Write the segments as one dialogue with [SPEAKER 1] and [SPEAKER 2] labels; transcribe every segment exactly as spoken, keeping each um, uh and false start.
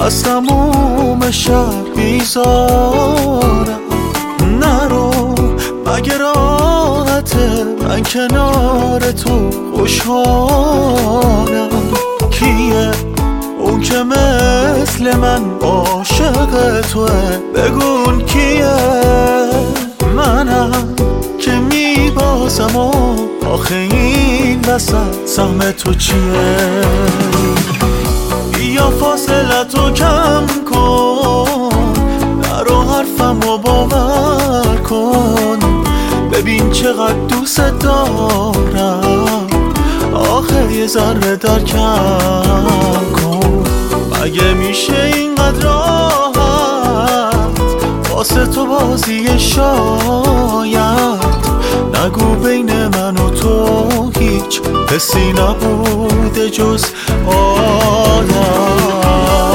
[SPEAKER 1] از تموم شهر بیزارم. نرو مگه راحته، من کنار تو خوشحالم. کیه اون که مثل من عاشق توه؟ بگون کیه؟ منم که میبازم و آخه این وسط سهم تو چیه؟ بیا فاصله تو کم کن، نرو حرفمو باور کن. ببین چقدر دوست دارم، آخه یه ذره درکم کن. مگه میشه اینقدر راحت واسه تو بازی شاید؟ نگو بین من و تو هیچ حسی نبوده جز عادت.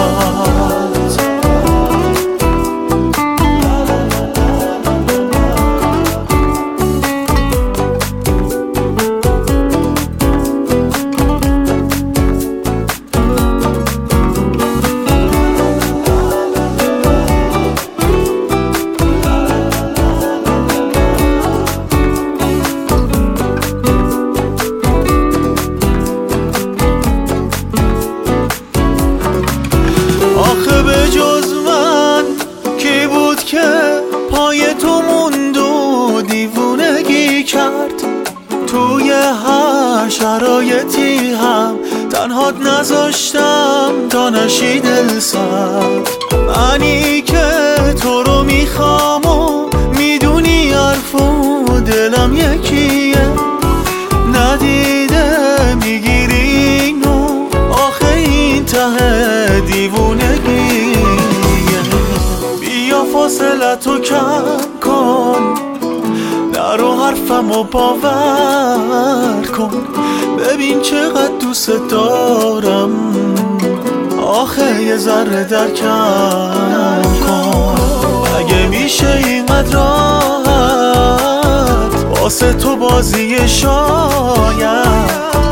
[SPEAKER 1] به جز من کی بود که پای تو موند و دیوونگی کرد؟ توی هر شرایطی هم تنهات نذاشتم تا نشی دل سرد. منی که تو رو میخوام و میدونی حرف و دلم یکیه، ندیده میگیری اینو، آخه این ته دیوونگی. بیا فاصله تو کم کن، نرو حرفمو باور کن. ببین چقدر دوست دارم، آخه یه ذره درکم کن. اگه میشه اینقدر راحت واسه تو بازی شاید؟